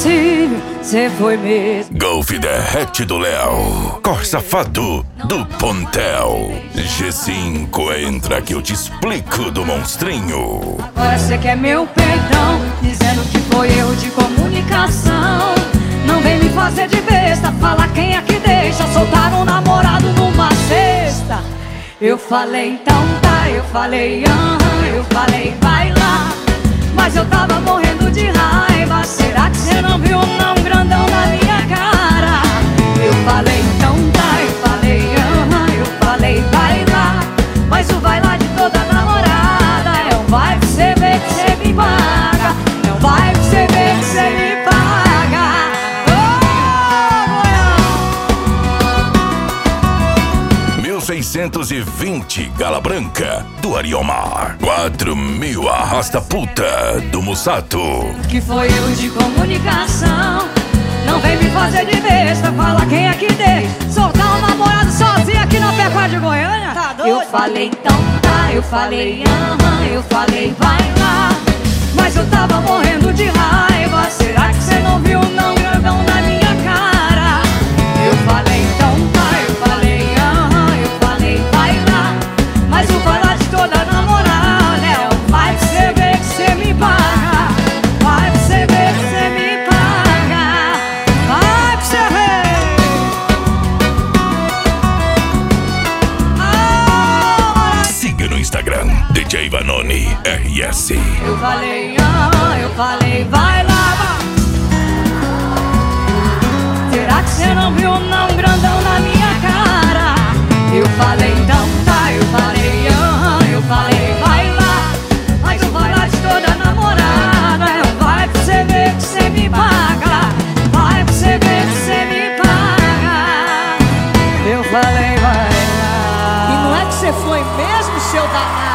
impossível, cê foi mesmo. Golf derrete do Léo, Corsa Fado do Pontel. G5 entra que eu te explico do monstrinho. Agora cê quer meu perdão, dizendo que foi erro de comunicação. Não vem me fazer de besta, fala quem é que deixa soltar um namorado numa sexta. Eu falei então tá, eu falei eu falei vai lá. Mas eu tava morrendo de raiva, será que cê não viu não grandão na minha cara? Eu falei então tá, eu falei eu falei vai lá. Mas o vai lá de toda namorada é um vai pra cê ver que cê me paga. É um vai pra cê ver que cê me paga. 1620 Gala Branca do Ariomar. 4000 Arrasta Puta do Mussato. Que foi erro de comunicação. Não vem me fazer de besta, fala quem é que deixa soltar um namorado sozinho aqui na Pecuária de Goiânia. Tá doido? Eu falei então tá, eu falei eu falei vai lá. Mas eu tava morrendo de raiva, será que cê não viu não grandão na minha cara? Eu falei então tá, eu falei vai lá. Mas o vai lá de toda namorada é um vai pra cê ver que cê me paga. Vai pra cê ver que cê me paga. Vai pra cê ver. Siga no Instagram DJ Vanoni RS. Eu falei vai lá. Será que cê não viu não grandão na minha cara? Eu falei então tá, eu falei vai lá. Mas o vai lá de toda namorada é um vai pra cê ver que cê me paga. Vai pra cê ver que cê me paga. Eu falei vai lá. E não é que você foi mesmo, seu danado?